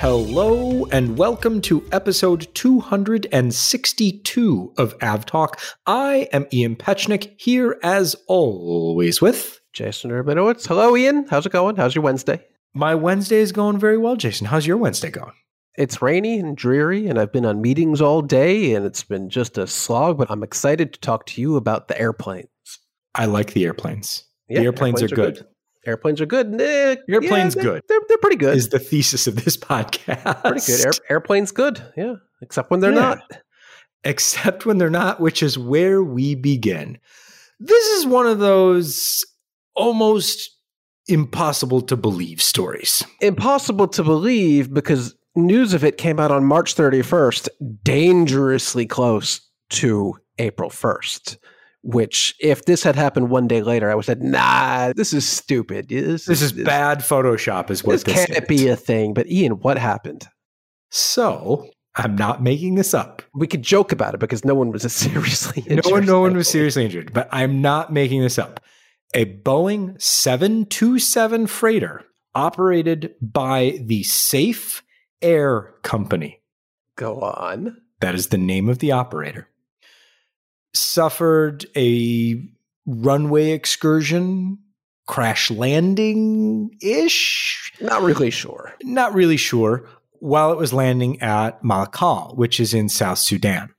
Hello and welcome to episode 262 of AvTalk. I am Ian Petchnick, here as always with Jason Rabinowitz. Hello, Ian. How's it going? How's your Wednesday? My Wednesday is going very well, Jason. How's your Wednesday going? It's rainy and dreary, and I've been on meetings all day, and it's been just a slog, but I'm excited to talk to you about the airplanes. I like the airplanes. Yeah, the airplanes are good. Airplanes are good. Airplanes good. They're pretty good. Is the thesis of this podcast. Pretty good. Airplanes good. Yeah. Except when they're not. Except when they're not, which is where we begin. This is one of those almost impossible to believe stories. Impossible to believe because news of it came out on March 31st, dangerously close to April 1st. Which, if this had happened one day later, I would have said, nah, this is stupid. This is bad Photoshop is what this can't be a thing. But Ian, what happened? So, I'm not making this up. We could joke about it because no one was seriously injured. No one was seriously injured, but I'm not making this up. A Boeing 727 freighter operated by the Safe Air Company. Go on. That is the name of the operator. Suffered a runway excursion, crash landing-ish? Not really sure. While it was landing at Malakal, which is in South Sudan.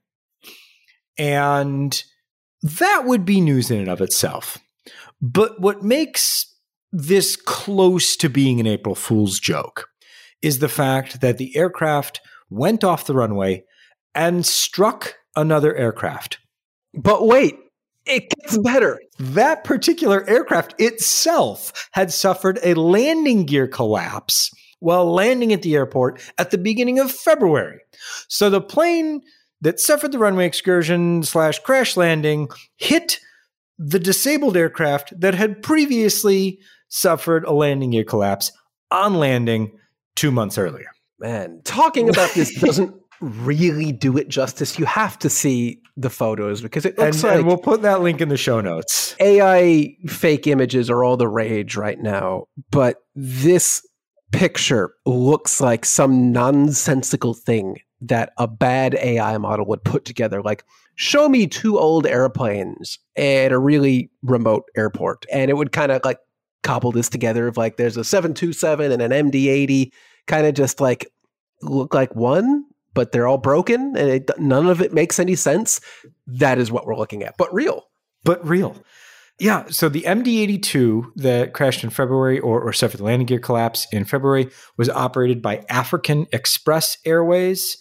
And that would be news in and of itself. But what makes this close to being an April Fool's joke is the fact that the aircraft went off the runway and struck another aircraft. But wait, it gets better. That particular aircraft itself had suffered a landing gear collapse while landing at the airport at the beginning of February. So the plane that suffered the runway excursion / crash landing hit the disabled aircraft that had previously suffered a landing gear collapse on landing 2 months earlier. Man, talking about this doesn't really do it justice. You have to see the photos because it looks like... And we'll put that link in the show notes. AI fake images are all the rage right now, but this picture looks like some nonsensical thing that a bad AI model would put together. Like, show me 2 old airplanes at a really remote airport, and it would kind of like cobble this together of like there's a 727 and an MD-80, kind of just like look like one, but they're all broken and none of it makes any sense. That is what we're looking at, but real. Yeah, so the MD-82 that crashed in February or suffered the landing gear collapse in February was operated by African Express Airways.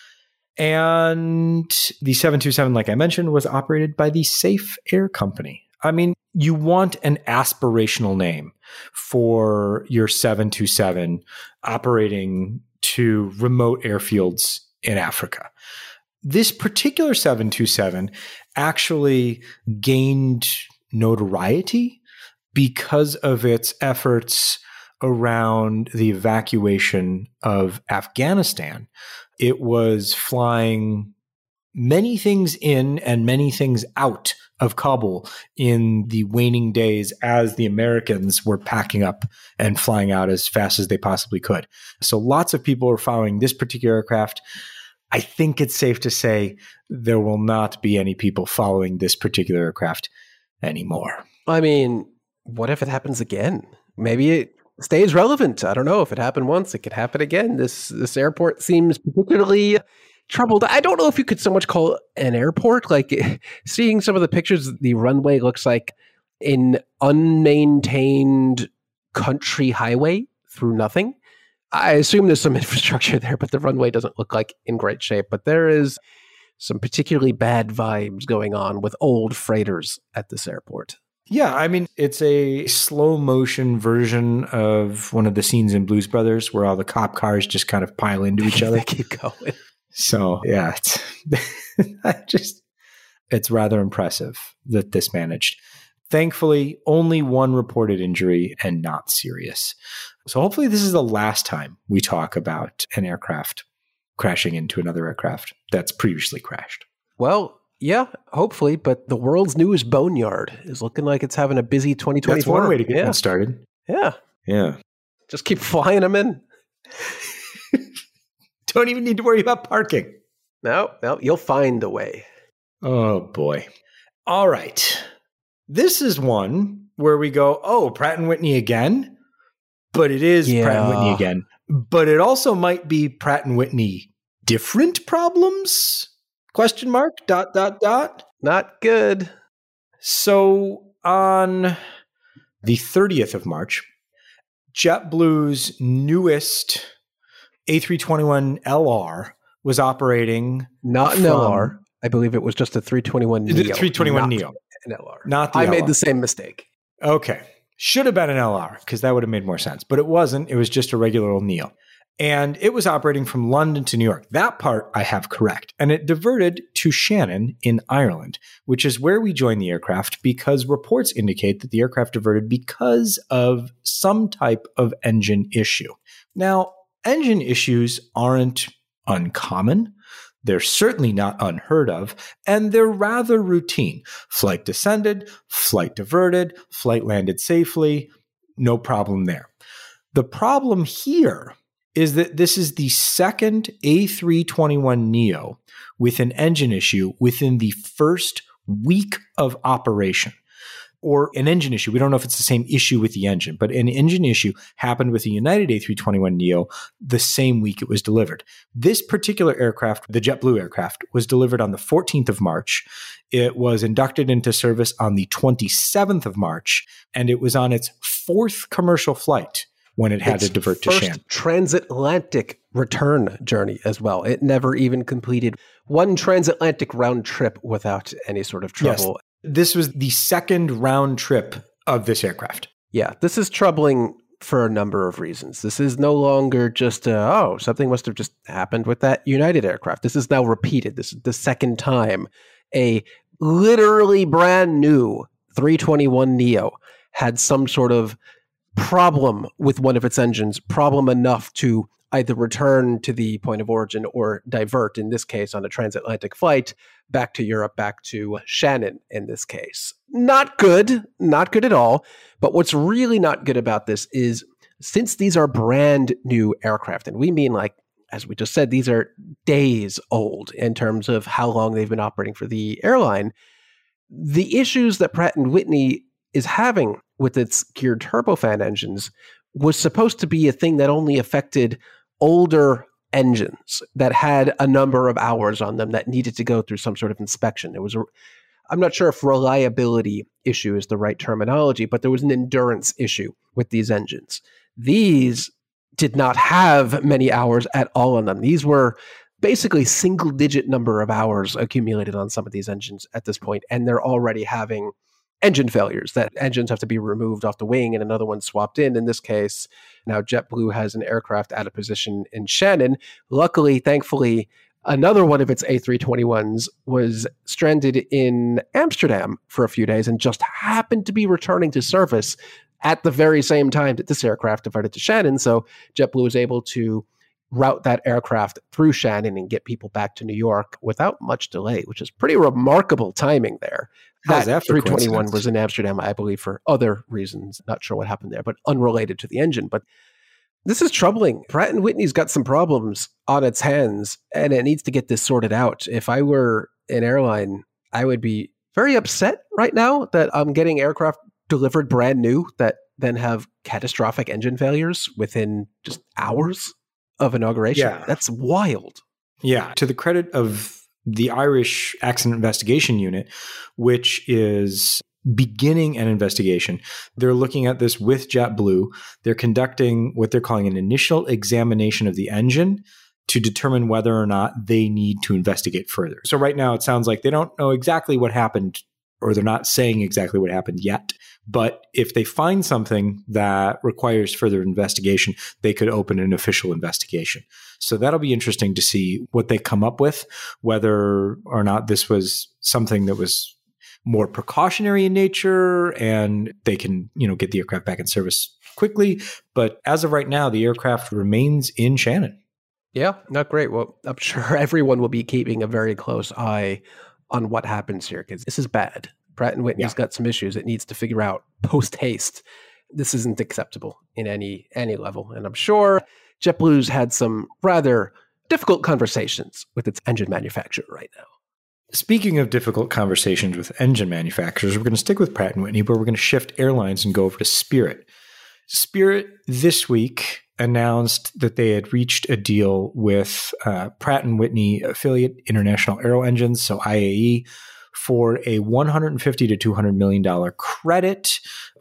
And the 727, like I mentioned, was operated by the Safe Air Company. I mean, you want an aspirational name for your 727 operating to remote airfields in Africa. This particular 727 actually gained notoriety because of its efforts around the evacuation of Afghanistan. It was flying many things in and many things out of Kabul in the waning days as the Americans were packing up and flying out as fast as they possibly could. So lots of people are following this particular aircraft. I think it's safe to say there will not be any people following this particular aircraft anymore. I mean, what if it happens again? Maybe it stays relevant. I don't know. If it happened once, it could happen again. This airport seems particularly troubled. I don't know if you could so much call it an airport. Like, seeing some of the pictures, the runway looks like an unmaintained country highway through nothing. I assume there's some infrastructure there, but the runway doesn't look like in great shape. But there is some particularly bad vibes going on with old freighters at this airport. Yeah, I mean, it's a slow motion version of one of the scenes in Blues Brothers where all the cop cars just kind of pile into each other. They keep going. So, yeah, it's rather impressive that this managed. Thankfully, only one reported injury and not serious. So hopefully this is the last time we talk about an aircraft crashing into another aircraft that's previously crashed. Well, yeah, hopefully, but the world's newest boneyard is looking like it's having a busy 2024. That's one way to get one started. Yeah. Yeah. Just keep flying them in. Don't even need to worry about parking. No, you'll find the way. Oh, boy. All right. This is one where we go, oh, Pratt & Whitney again? But it is Pratt & Whitney again. But it also might be Pratt & Whitney different problems? Question mark, ... Not good. So on the 30th of March, JetBlue's newest A321LR was operating. Not an LR. I believe it was just a 321 Neo. The 321 Neo. An LR. Not the I LR. made the same mistake. Okay. Should have been an LR because that would have made more sense. But it wasn't. It was just a regular old Neo. And it was operating from London to New York. That part I have correct. And it diverted to Shannon in Ireland, which is where we joined the aircraft because reports indicate that the aircraft diverted because of some type of engine issue. Now, engine issues aren't uncommon. They're certainly not unheard of, and they're rather routine. Flight descended, flight diverted, flight landed safely, no problem there. The problem here is that this is the second A321neo with an engine issue within the first week of operation. Or an engine issue. We don't know if it's the same issue with the engine, but an engine issue happened with the United A321neo the same week it was delivered. This particular aircraft, the JetBlue aircraft, was delivered on the 14th of March. It was inducted into service on the 27th of March, and it was on its fourth commercial flight when it had to divert to Shannon. Transatlantic return journey as well. It never even completed one transatlantic round trip without any sort of trouble. Yes. This was the second round trip of this aircraft. Yeah, this is troubling for a number of reasons. This is no longer just, something must have just happened with that United aircraft. This is now repeated. This is the second time a literally brand new 321neo had some sort of problem with one of its engines, problem enough to either return to the point of origin or divert, in this case, on a transatlantic flight, back to Europe, back to Shannon in this case. Not good at all. But what's really not good about this is since these are brand new aircraft, and we mean like, as we just said, these are days old in terms of how long they've been operating for the airline, the issues that Pratt & Whitney is having with its geared turbofan engines was supposed to be a thing that only affected older engines that had a number of hours on them that needed to go through some sort of inspection. I'm not sure if reliability issue is the right terminology, but there was an endurance issue with these engines. These did not have many hours at all on them. These were basically single-digit number of hours accumulated on some of these engines at this point, and they're already having engine failures. That engines have to be removed off the wing and another one swapped in. In this case, now JetBlue has an aircraft out of position in Shannon. Luckily, thankfully, another one of its A321s was stranded in Amsterdam for a few days and just happened to be returning to service at the very same time that this aircraft diverted to Shannon. So JetBlue was able to route that aircraft through Shannon and get people back to New York without much delay, which is pretty remarkable timing there. That 321 was in Amsterdam, I believe, for other reasons. Not sure what happened there, but unrelated to the engine. But this is troubling. Pratt & Whitney's got some problems on its hands, and it needs to get this sorted out. If I were an airline, I would be very upset right now that I'm getting aircraft delivered brand new that then have catastrophic engine failures within just hours of inauguration. Yeah. That's wild. Yeah. To the credit of the Irish Accident Investigation Unit, which is beginning an investigation. They're looking at this with JetBlue. They're conducting what they're calling an initial examination of the engine to determine whether or not they need to investigate further. So right now it sounds like they don't know exactly what happened, or they're not saying exactly what happened yet. But if they find something that requires further investigation, they could open an official investigation. So that'll be interesting to see what they come up with, whether or not this was something that was more precautionary in nature and they can, get the aircraft back in service quickly. But as of right now, the aircraft remains in Shannon. Yeah, not great. Well, I'm sure everyone will be keeping a very close eye on what happens here because this is bad. Pratt & Whitney's got some issues it needs to figure out post haste. This isn't acceptable in any level. And I'm sure JetBlue's had some rather difficult conversations with its engine manufacturer right now. Speaking of difficult conversations with engine manufacturers, we're going to stick with Pratt & Whitney, but we're going to shift airlines and go over to Spirit. Spirit this week announced that they had reached a deal with Pratt & Whitney affiliate International Aero Engines, so IAE, for a $150 to $200 million credit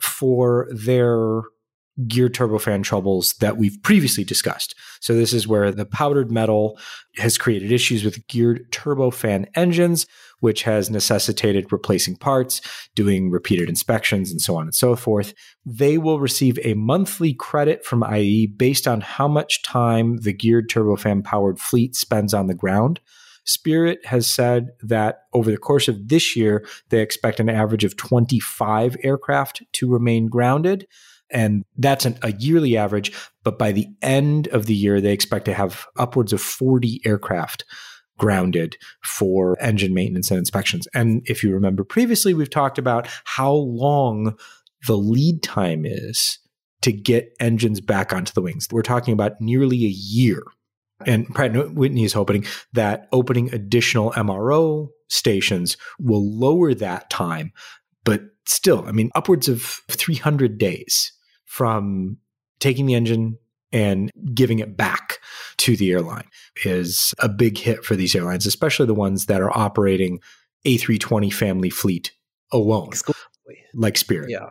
for their geared turbofan troubles that we've previously discussed. So this is where the powdered metal has created issues with geared turbofan engines, which has necessitated replacing parts, doing repeated inspections, and so on and so forth. They will receive a monthly credit from IAE based on how much time the geared turbofan powered fleet spends on the ground. Spirit has said that over the course of this year, they expect an average of 25 aircraft to remain grounded. And that's a yearly average. But by the end of the year, they expect to have upwards of 40 aircraft grounded for engine maintenance and inspections. And if you remember previously, we've talked about how long the lead time is to get engines back onto the wings. We're talking about nearly a year. And Pratt & Whitney is hoping that opening additional MRO stations will lower that time. But still, I mean, upwards of 300 days from taking the engine and giving it back to the airline is a big hit for these airlines, especially the ones that are operating A320 family fleet alone, exclusively, like Spirit. Yeah.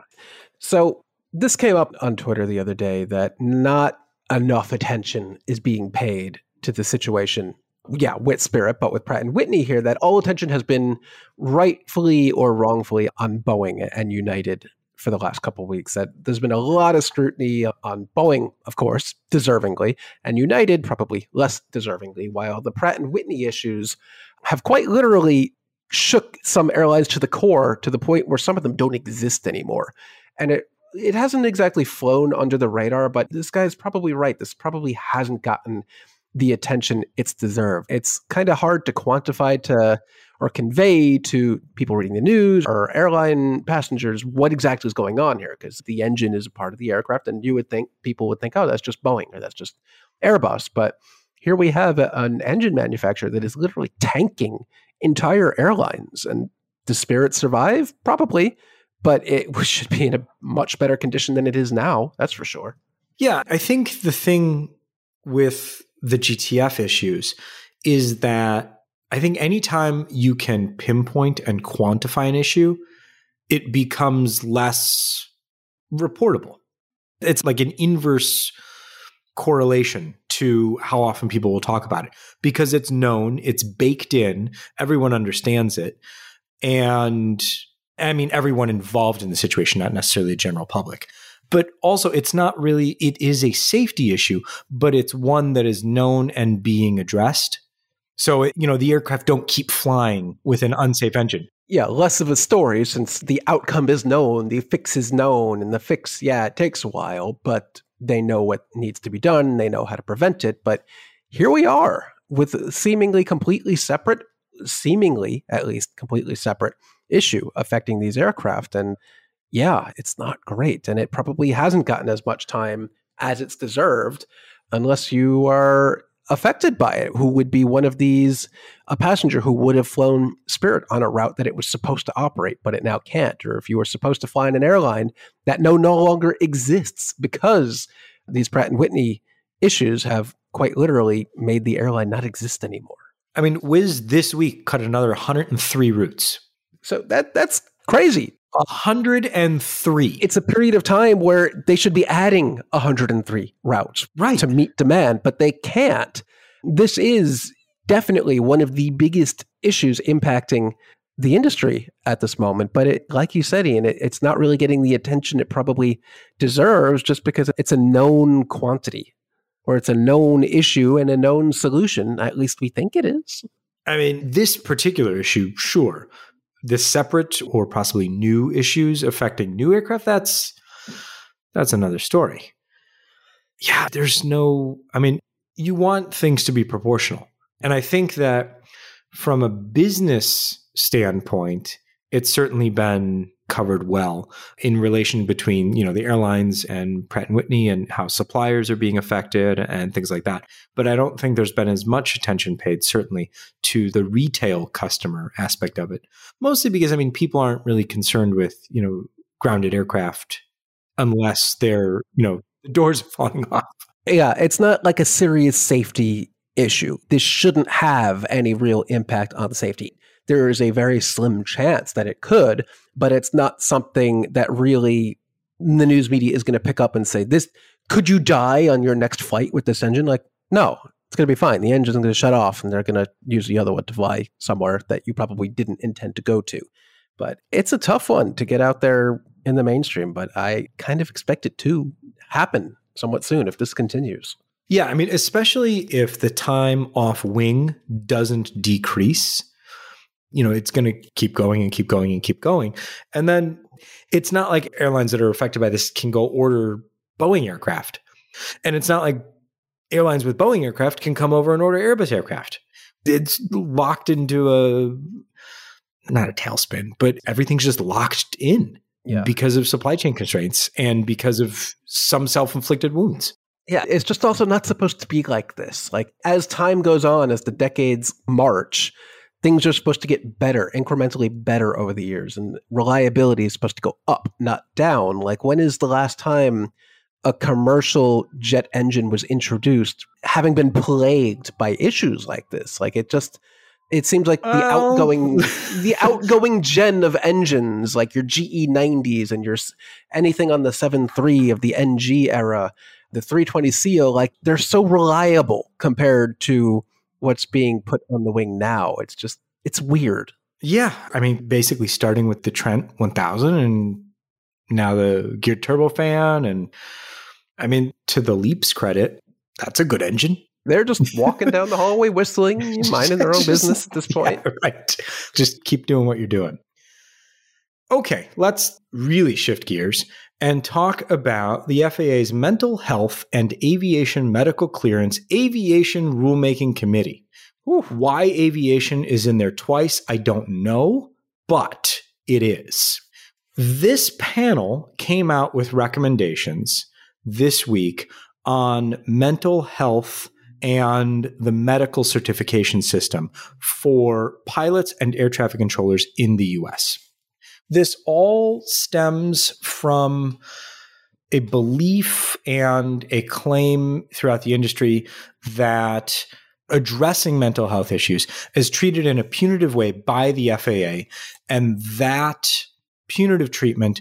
So this came up on Twitter the other day that not enough attention is being paid to the situation, with Spirit, but with Pratt & Whitney here, that all attention has been rightfully or wrongfully on Boeing and United for the last couple of weeks. That there's been a lot of scrutiny on Boeing, of course, deservingly, and United probably less deservingly, while the Pratt & Whitney issues have quite literally shook some airlines to the core, to the point where some of them don't exist anymore. And it hasn't exactly flown under the radar, but this guy's probably right. This probably hasn't gotten the attention it's deserved. It's kind of hard to quantify or convey to people reading the news or airline passengers what exactly is going on here, because the engine is a part of the aircraft, and people would think, oh, that's just Boeing or that's just Airbus. But here we have an engine manufacturer that is literally tanking entire airlines. And does Spirit survive? Probably. But it should be in a much better condition than it is now. That's for sure. Yeah, I think the thing with the GTF issues is that I think anytime you can pinpoint and quantify an issue, it becomes less reportable. It's like an inverse correlation to how often people will talk about it, because it's known, it's baked in, everyone understands it. And I mean, everyone involved in the situation, not necessarily the general public. But also, it's not really, it is a safety issue, but it's one that is known and being addressed. So, the aircraft don't keep flying with an unsafe engine. Yeah, less of a story since the outcome is known, the fix is known, and the fix, it takes a while, but they know what needs to be done, they know how to prevent it. But here we are with seemingly at least completely separate issue affecting these aircraft. And it's not great. And it probably hasn't gotten as much time as it's deserved unless you are affected by it, who would be one of these, a passenger who would have flown Spirit on a route that it was supposed to operate, but it now can't. Or if you were supposed to fly in an airline that no longer exists because these Pratt & Whitney issues have quite literally made the airline not exist anymore. I mean, Wizz this week cut another 103 routes. So that's crazy. 103. It's a period of time where they should be adding 103 routes to meet demand, but they can't. This is definitely one of the biggest issues impacting the industry at this moment. But like you said, Ian, it's not really getting the attention it probably deserves just because it's a known quantity, or it's a known issue and a known solution. At least we think it is. I mean, this particular issue, sure. The separate or possibly new issues affecting new aircraft, that's another story. Yeah, you want things to be proportional. And I think that from a business standpoint, it's certainly been covered well in relation between, the airlines and Pratt & Whitney and how suppliers are being affected and things like that. But I don't think there's been as much attention paid, certainly, to the retail customer aspect of it. Mostly because, people aren't really concerned with, grounded aircraft unless they're, the doors are falling off. Yeah, it's not like a serious safety issue. This shouldn't have any real impact on safety. There is a very slim chance that it could, but it's not something that really the news media is going to pick up and say, "This could you die on your next flight with this engine?" Like, no, it's going to be fine. The engine's going to shut off and they're going to use the other one to fly somewhere that you probably didn't intend to go to. But it's a tough one to get out there in the mainstream, but I kind of expect it to happen somewhat soon if this continues. Yeah, especially if the time off wing doesn't decrease, it's going to keep going and keep going and keep going. And then it's not like airlines that are affected by this can go order Boeing aircraft. And it's not like airlines with Boeing aircraft can come over and order Airbus aircraft. It's locked into not a tailspin, but everything's just locked in because of supply chain constraints and because of some self-inflicted wounds. Yeah, it's just also not supposed to be like this. Like, as time goes on, as the decades march, things are supposed to get better, incrementally better over the years. And reliability is supposed to go up, not down. Like, when is the last time a commercial jet engine was introduced having been plagued by issues like this? Like, it seems like the outgoing gen of engines, like your GE90s and your anything on the 7.3 of the NG era, the 320ceo, like, they're so reliable compared to what's being put on the wing now. It's weird. Yeah. Basically starting with the Trent 1000 and now the geared turbofan. And to the Leap's credit, that's a good engine. They're just walking down the hallway whistling, minding their own business at this point. Yeah, right. Just keep doing what you're doing. Okay, let's really shift gears and talk about the FAA's Mental Health and Aviation Medical Clearance Aviation Rulemaking Committee. Why aviation is in there twice, I don't know, but it is. This panel came out with recommendations this week on mental health and the medical certification system for pilots and air traffic controllers in the US. This all stems from a belief and a claim throughout the industry that addressing mental health issues is treated in a punitive way by the FAA, and that punitive treatment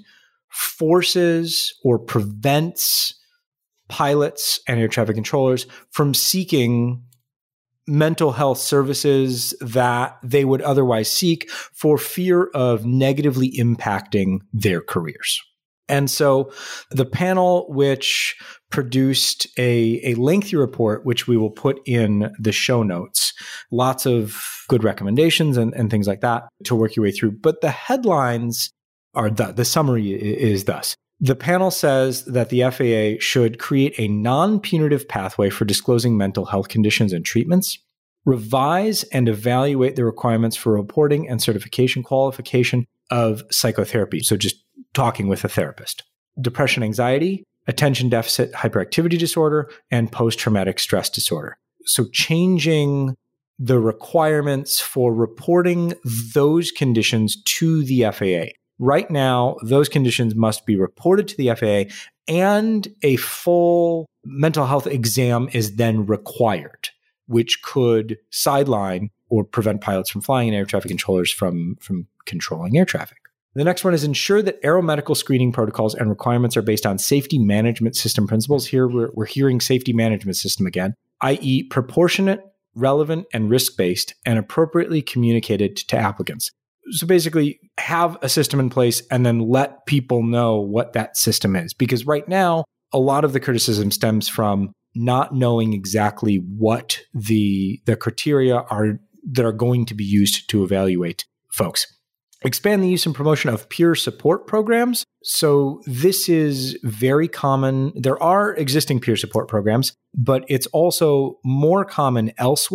forces or prevents pilots and air traffic controllers from seeking mental health services that they would otherwise seek for fear of negatively impacting their careers. And so the panel, which produced a lengthy report, which we will put in the show notes, lots of good recommendations and things like that to work your way through. But the headlines are the summary is thus. The panel says that the FAA should create a non-punitive pathway for disclosing mental health conditions and treatments, revise and evaluate the requirements for reporting and certification qualification of psychotherapy. So just talking with a therapist, depression, anxiety, attention deficit hyperactivity disorder, and post-traumatic stress disorder. So changing the requirements for reporting those conditions to the FAA. Right now, those conditions must be reported to the FAA, and a full mental health exam is then required, which could sideline or prevent pilots from flying and air traffic controllers from controlling air traffic. The next one is ensure that aeromedical screening protocols and requirements are based on safety management system principles. Here we're hearing safety management system again, i.e. proportionate, relevant, and risk-based, and appropriately communicated to applicants. So basically have a system in place and then let people know what that system is. Because right now, a lot of the criticism stems from not knowing exactly what the criteria are that are going to be used to evaluate folks. Expand the use and promotion of peer support programs. So this is very common. There are existing peer support programs, but it's also more common elsewhere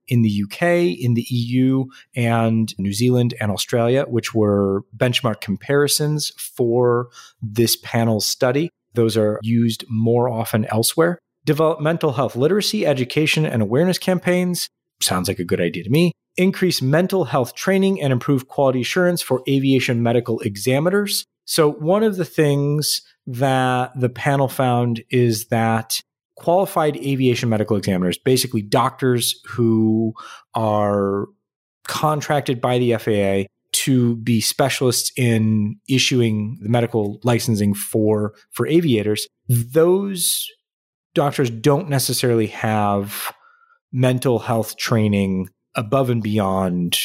in the UK, in the EU, and New Zealand and Australia, which were benchmark comparisons for this panel's study. Those are used more often elsewhere. Develop mental health literacy, education, and awareness campaigns. Sounds like a good idea to me. Increase mental health training and improve quality assurance for aviation medical examiners. So one of the things that the panel found is that qualified aviation medical examiners, basically doctors who are contracted by the FAA to be specialists in issuing the medical licensing for aviators, those doctors don't necessarily have mental health training above and beyond,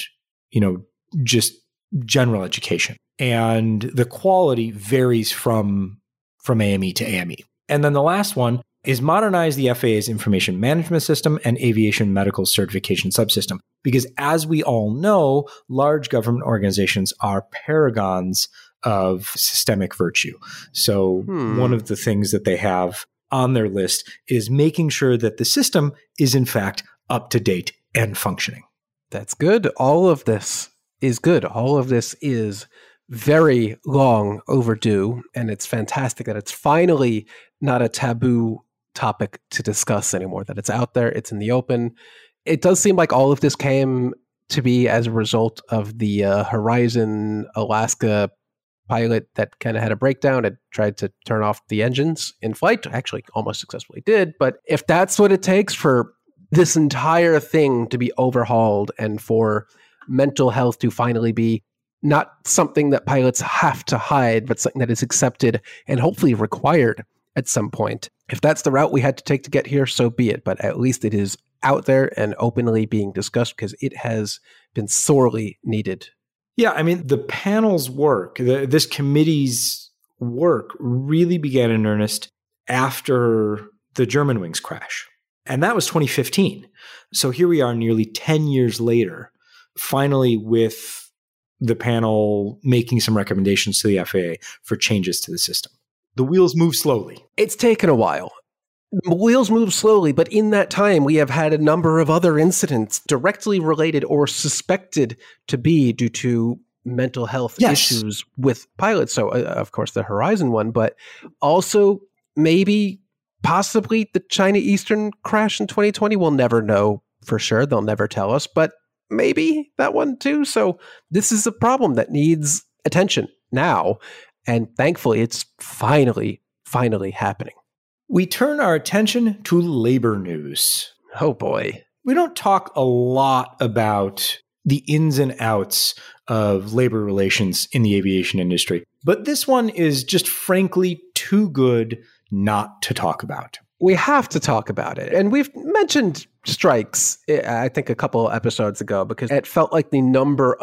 just general education. And the quality varies from AME to AME. And then the last one is modernize the FAA's information management system and aviation medical certification subsystem. Because as we all know, large government organizations are paragons of systemic virtue. So one of the things that they have on their list is making sure that the system is in fact up to date and functioning. That's good. All of this is good. All of this is very long overdue, and it's fantastic that it's finally not a taboo topic to discuss anymore, that it's out there, it's in the open. It does seem like all of this came to be as a result of the Horizon Alaska pilot that kind of had a breakdown and tried to turn off the engines in flight. Actually, almost successfully did. But if that's what it takes for this entire thing to be overhauled and for mental health to finally be not something that pilots have to hide, but something that is accepted and hopefully required at some point. If that's the route we had to take to get here, so be it. But at least it is out there and openly being discussed because it has been sorely needed. Yeah, I mean, the panel's work, this committee's work really began in earnest after the Germanwings crash. And that was 2015. So here we are nearly 10 years later, finally with the panel making some recommendations to the FAA for changes to the system. The wheels move slowly. It's taken a while. The wheels move slowly, but in that time, we have had a number of other incidents directly related or suspected to be due to mental health issues with pilots. So, of course, the Horizon one, but also maybe possibly the China Eastern crash in 2020. We'll never know for sure. They'll never tell us, but maybe that one too. So this is a problem that needs attention now. And thankfully, it's finally happening. We turn our attention to labor news. Oh boy. We don't talk a lot about the ins and outs of labor relations in the aviation industry, but this one is just frankly too good not to talk about. We have to talk about it. And we've mentioned strikes, I think a couple episodes ago, because it felt like the number,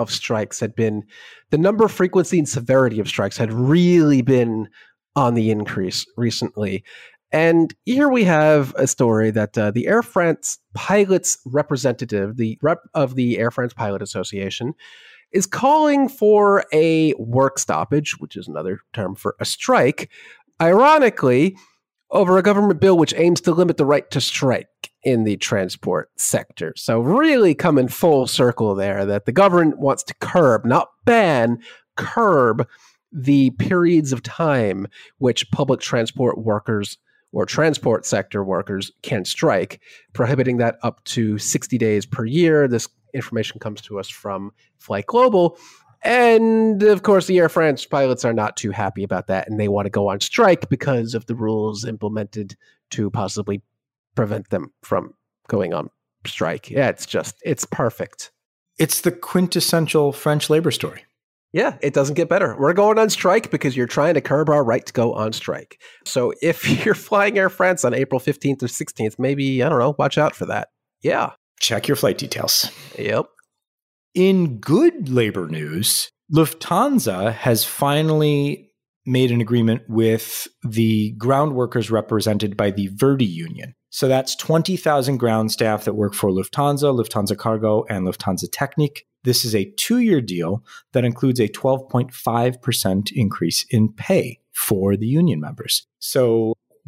frequency, and severity of strikes had really been on the increase recently. And here we have a story that the Air France pilots representative, the rep of the Air France Pilot Association, is calling for a work stoppage, which is another term for a strike, ironically, over a government bill which aims to limit the right to strike in the transport sector. So really coming full circle there, that the government wants to curb, not ban, curb the periods of time which public transport workers or transport sector workers can strike, prohibiting that up to 60 days per year. This information comes to us from Flight Global. And of course, the Air France pilots are not too happy about that, and they want to go on strike because of the rules implemented to possibly prevent them from going on strike. Yeah, it's perfect. It's the quintessential French labor story. Yeah, it doesn't get better. We're going on strike because you're trying to curb our right to go on strike. So if you're flying Air France on April 15th or 16th, maybe, I don't know, watch out for that. Yeah. Check your flight details. Yep. In good labor news, Lufthansa has finally made an agreement with the ground workers represented by the Verdi union. So that's 20,000 ground staff that work for Lufthansa, Lufthansa Cargo, and Lufthansa Technik. This is a 2-year deal that includes a 12.5% increase in pay for the union members. So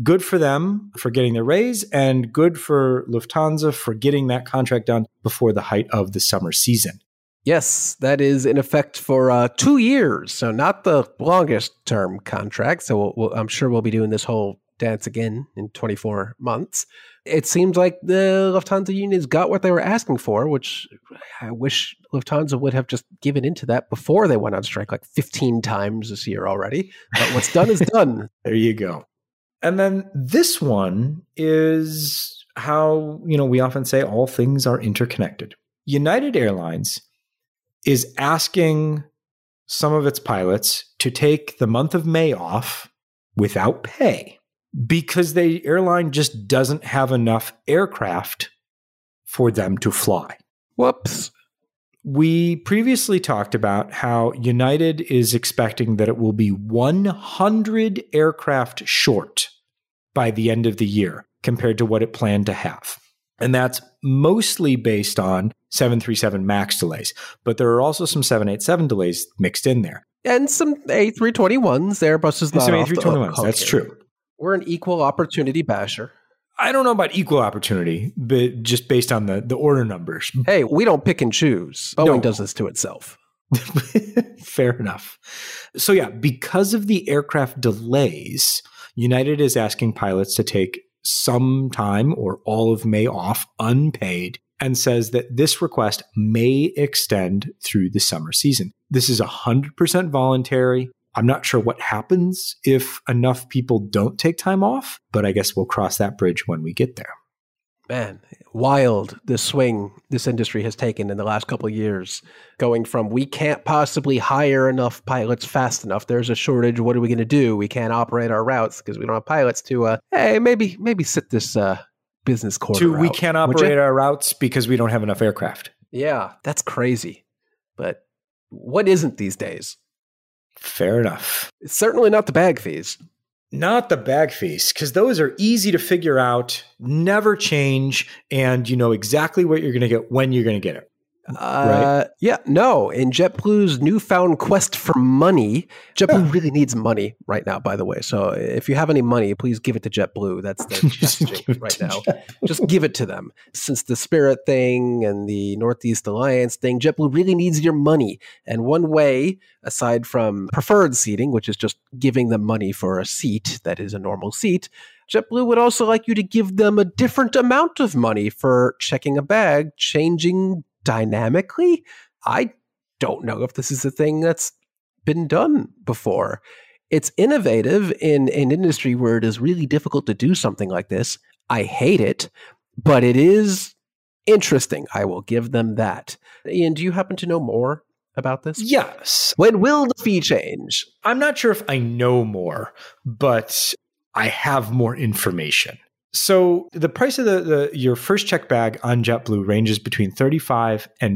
good for them for getting their raise, and good for Lufthansa for getting that contract done before the height of the summer season. Yes, that is in effect for 2 years. So not the longest term contract. So I'm sure we'll be doing this whole dance again in 24 months. It seems like the Lufthansa unions got what they were asking for, which I wish Lufthansa would have just given into that before they went on strike like 15 times this year already. But what's done is done. There you go. And then this one is how, we often say all things are interconnected. United Airlines is asking some of its pilots to take the month of May off without pay because the airline just doesn't have enough aircraft for them to fly. Whoops. We previously talked about how United is expecting that it will be 100 aircraft short by the end of the year compared to what it planned to have. And that's mostly based on 737 MAX delays. But there are also some 787 delays mixed in there. And some A321s. Airbus is not some off the A321s, hook. that's true. We're an equal opportunity basher. I don't know about equal opportunity, but just based on the order numbers. Hey, we don't pick and choose. Boeing does this to itself. Fair enough. So yeah, because of the aircraft delays, United is asking pilots to take some time or all of May off unpaid and says that this request may extend through the summer season. This is 100% voluntary. I'm not sure what happens if enough people don't take time off, but I guess we'll cross that bridge when we get there. Man, wild the swing this industry has taken in the last couple of years, going from we can't possibly hire enough pilots fast enough. There's a shortage. What are we going to do? We can't operate our routes because we don't have pilots to, hey, maybe sit this business quarter out. We can't operate our routes because we don't have enough aircraft. Yeah, that's crazy. But what isn't these days? Fair enough. It's certainly not the bag fees. Not the bag fees, because those are easy to figure out, never change, and you know exactly what you're going to get when you're going to get it. Right? Yeah, no. In JetBlue's newfound quest for money, JetBlue really needs money right now, by the way. So if you have any money, please give it to JetBlue. That's their messaging right now. Just give it to them. Since the Spirit thing and the Northeast Alliance thing, JetBlue really needs your money. And one way, aside from preferred seating, which is just giving them money for a seat that is a normal seat, JetBlue would also like you to give them a different amount of money for checking a bag, changing dynamically. I don't know if this is a thing that's been done before. It's innovative in an industry where it is really difficult to do something like this. I hate it, but it is interesting. I will give them that. Ian, do you happen to know more about this? Yes. When will the fee change? I'm not sure if I know more, but I have more information. So the price of your first check bag on JetBlue ranges between $35 and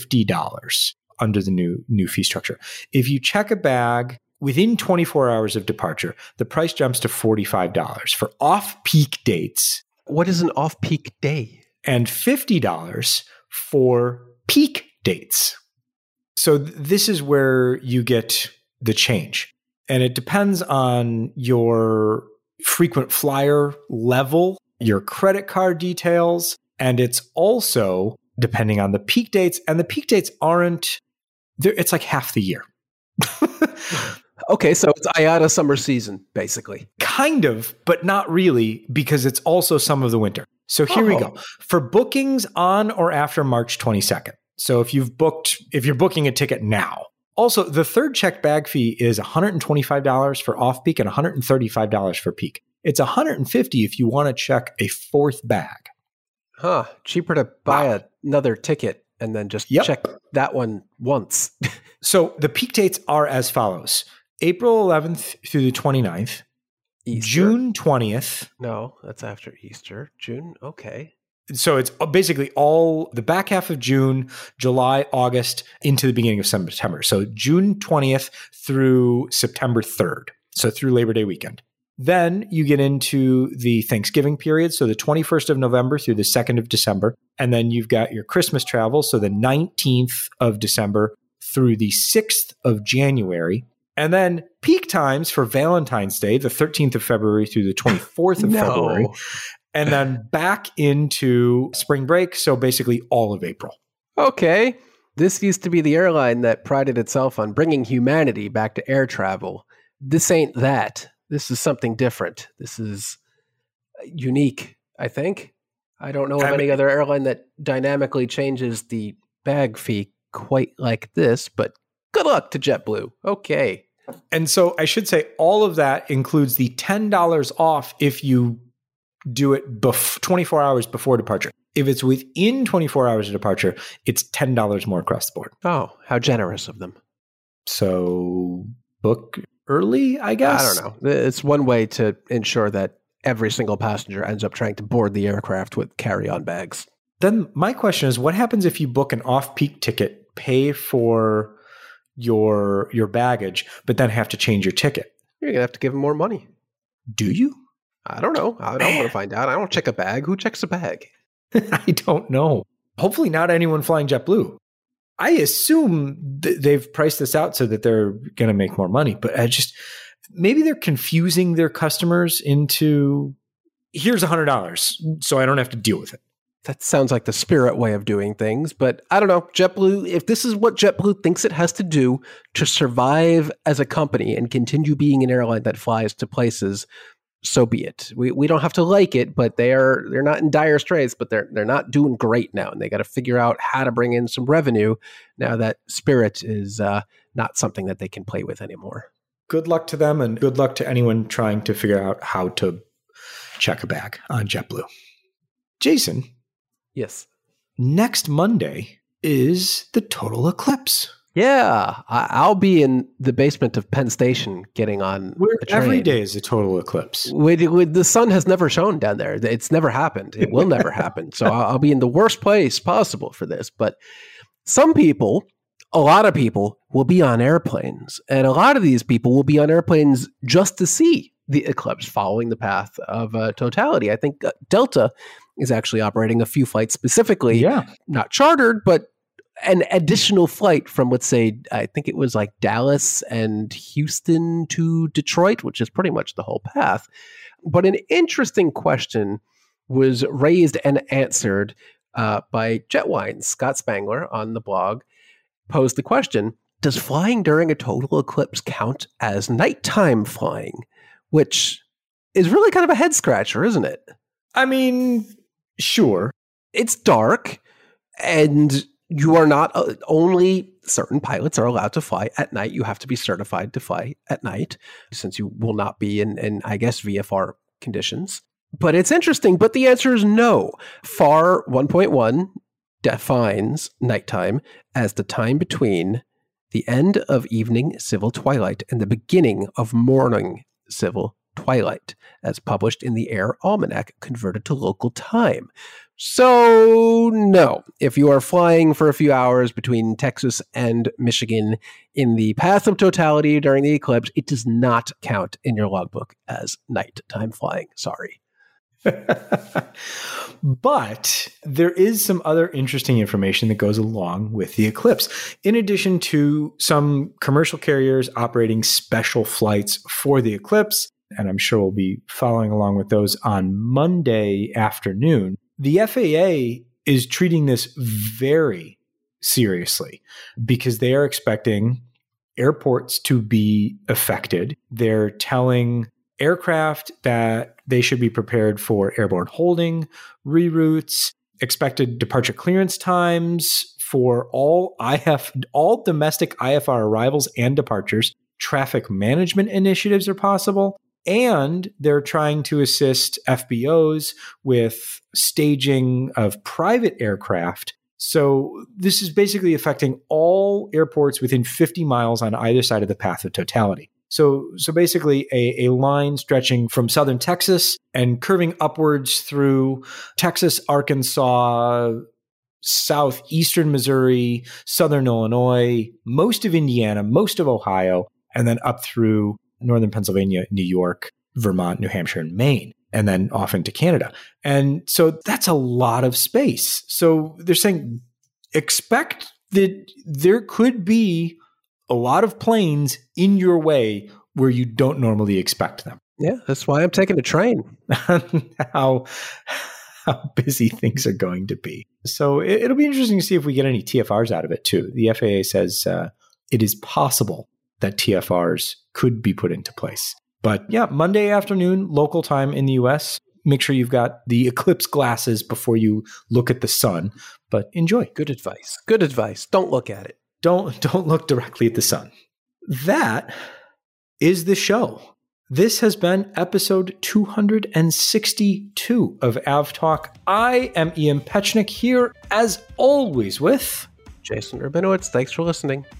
$50 under the new fee structure. If you check a bag within 24 hours of departure, the price jumps to $45 for off-peak dates. What is an off-peak day? And $50 for peak dates. So this is where you get the change. And it depends on your frequent flyer level, your credit card details, and it's also depending on the peak dates. And the peak dates it's like half the year. Okay, so it's IATA summer season, basically. Kind of, but not really, because it's also some of the winter. So here we go. For bookings on or after March 22nd. So if you're booking a ticket now. Also, the third check bag fee is $125 for off-peak and $135 for peak. It's $150 if you want to check a fourth bag. Huh. Cheaper to buy another ticket and then just check that one once. So the peak dates are as follows. April 11th through the 29th. Easter. June 20th. No, that's after Easter. June, okay. So it's basically all the back half of June, July, August, into the beginning of September. So June 20th through September 3rd. So through Labor Day weekend. Then you get into the Thanksgiving period. So the 21st of November through the 2nd of December. And then you've got your Christmas travel. So the 19th of December through the 6th of January. And then peak times for Valentine's Day, the 13th of February through the 24th of February. And then back into spring break. So basically all of April. Okay. This used to be the airline that prided itself on bringing humanity back to air travel. This ain't that. This is something different. This is unique, I think. I don't know of any other airline that dynamically changes the bag fee quite like this, but good luck to JetBlue. Okay. And so I should say all of that includes the $10 off if you do it 24 hours before departure. If it's within 24 hours of departure, it's $10 more across the board. Oh, how generous of them. So book early, I guess? I don't know. It's one way to ensure that every single passenger ends up trying to board the aircraft with carry-on bags. Then my question is, what happens if you book an off-peak ticket, pay for your baggage, but then have to change your ticket? You're going to have to give them more money. Do you? I don't know. I don't want to find out. I don't check a bag. Who checks a bag? I don't know. Hopefully not anyone flying JetBlue. I assume they've priced this out so that they're going to make more money, but maybe they're confusing their customers into, here's $100 so I don't have to deal with it. That sounds like the Spirit way of doing things, but I don't know. JetBlue, if this is what JetBlue thinks it has to do to survive as a company and continue being an airline that flies to places, so be it. We don't have to like it, but they're not in dire straits, but they're not doing great now, and they got to figure out how to bring in some revenue now that Spirit is not something that they can play with anymore. Good luck to them, and good luck to anyone trying to figure out how to check a bag on JetBlue. Jason. Yes. Next Monday is the total eclipse. Yeah, I'll be in the basement of Penn Station getting on a train. Every day is a total eclipse. The sun has never shone down there. It's never happened. It will never happen. So I'll be in the worst place possible for this. But some people, a lot of people, will be on airplanes. And a lot of these people will be on airplanes just to see the eclipse following the path of totality. I think Delta is actually operating a few flights specifically, not chartered, but an additional flight from, let's say, I think it was like Dallas and Houston to Detroit, which is pretty much the whole path. But an interesting question was raised and answered by Jetwine. Scott Spangler on the blog posed the question, does flying during a total eclipse count as nighttime flying? Which is really kind of a head scratcher, isn't it? I mean, sure. It's dark, and you are not only certain pilots are allowed to fly at night. You have to be certified to fly at night, since you will not be in I guess, VFR conditions. But it's interesting, but the answer is no. FAR 1.1 defines nighttime as the time between the end of evening civil twilight and the beginning of morning civil twilight, as published in the Air Almanac, converted to local time. So, no, if you are flying for a few hours between Texas and Michigan in the path of totality during the eclipse, it does not count in your logbook as nighttime flying. Sorry. But there is some other interesting information that goes along with the eclipse. In addition to some commercial carriers operating special flights for the eclipse, and I'm sure we'll be following along with those on Monday afternoon, the FAA is treating this very seriously because they are expecting airports to be affected. They're telling aircraft that they should be prepared for airborne holding, reroutes, expected departure clearance times for all domestic IFR arrivals and departures. Traffic management initiatives are possible. And they're trying to assist FBOs with staging of private aircraft. So this is basically affecting all airports within 50 miles on either side of the path of totality. So basically a line stretching from southern Texas and curving upwards through Texas, Arkansas, southeastern Missouri, southern Illinois, most of Indiana, most of Ohio, and then up through northern Pennsylvania, New York, Vermont, New Hampshire, and Maine, and then off into Canada. And so that's a lot of space. So they're saying, expect that there could be a lot of planes in your way where you don't normally expect them. Yeah, that's why I'm taking a train. how busy things are going to be. So it'll be interesting to see if we get any TFRs out of it too. The FAA says it is possible that TFRs could be put into place. But yeah, Monday afternoon, local time in the US. Make sure you've got the eclipse glasses before you look at the sun, but enjoy. Good advice. Good advice. Don't look at it. Don't look directly at the sun. That is the show. This has been episode 262 of AvTalk. I am Ian Petchnik here, as always, with Jason Rabinowitz. Thanks for listening.